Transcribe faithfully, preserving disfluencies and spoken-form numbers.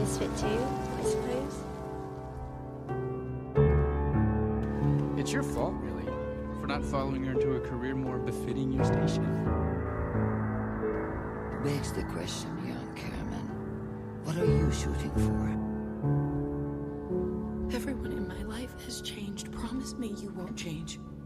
misfit too, I suppose. It's your fault, really, for not following her into a career more befitting your station. Begs the question, young Caramon. What are you shooting for? Everyone in my life has changed. Promise me you won't change.